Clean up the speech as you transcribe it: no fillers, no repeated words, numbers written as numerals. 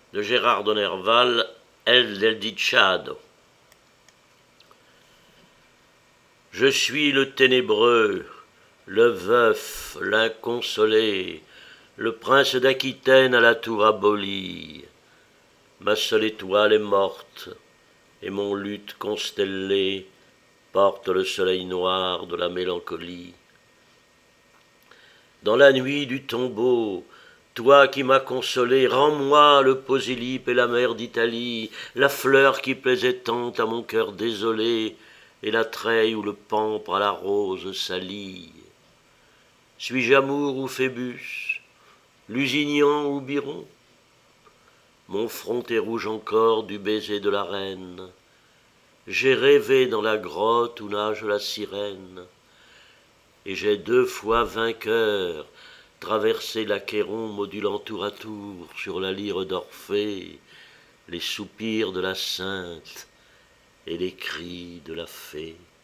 de Gérard de Nerval, El Desdichado. Je suis le ténébreux, le veuf, l'inconsolé, le prince d'Aquitaine à la tour abolie. Ma seule étoile est morte, et mon luth constellé porte le soleil noir de la mélancolie. Dans la nuit du tombeau, toi qui m'as consolé, rends-moi le posélype et la mer d'Italie, la fleur qui plaisait tant à mon cœur désolé, et la treille où le pampre à la rose s'allie. Suis-je amour ou Phébus, Lusignan ou Biron? Mon front est rouge encore du baiser de la reine. J'ai rêvé dans la grotte où nage la sirène, et j'ai 2 fois vainqueur traversé l'Achéron modulant tour à tour sur la lyre d'Orphée les soupirs de la sainte et les cris de la fée.